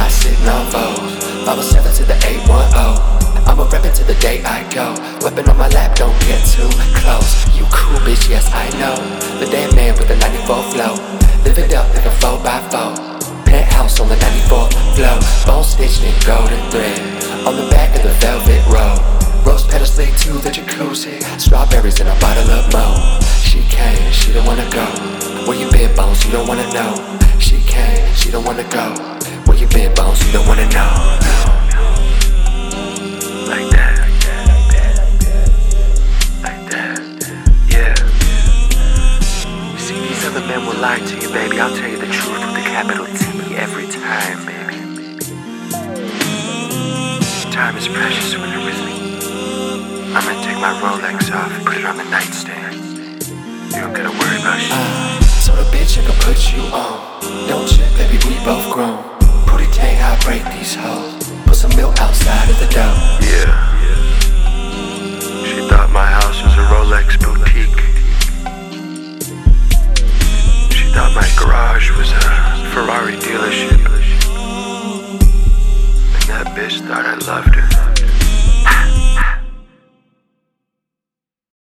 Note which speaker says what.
Speaker 1: high, sitting on foes. 507 to the 810. I'ma rep it to the day I go. Weapon on my lap, don't get too close. You cool, bitch, yes I know. The damn man with the 94 flow. Live it up like a 4x4. Penthouse on the 94th floor. Bone stitched in golden thread. On the back of the velvet road. Rose petals lead to the jacuzzi. Strawberries in a bottle of Mo. She came, she don't wanna go. Where you been, Bones? You don't wanna know. She came, she don't wanna go. Where you been, Bones? You don't wanna know. Like that. Like that. Yeah. You see, these other men will lie to you, baby. I'll tell you the truth with a capital T every time, baby. Time is precious when you're with me. I'm gonna take my Rolex off and put it on the nightstand. You don't gotta worry about shit. So the bitch I can put you on. Don't trip, baby, we both grown. Booty tank, how I break these hoes. Put some milk outside of the door. Yeah. She thought my house was a Rolex boutique. She thought my garage was a Ferrari dealership. And that bitch thought I loved her.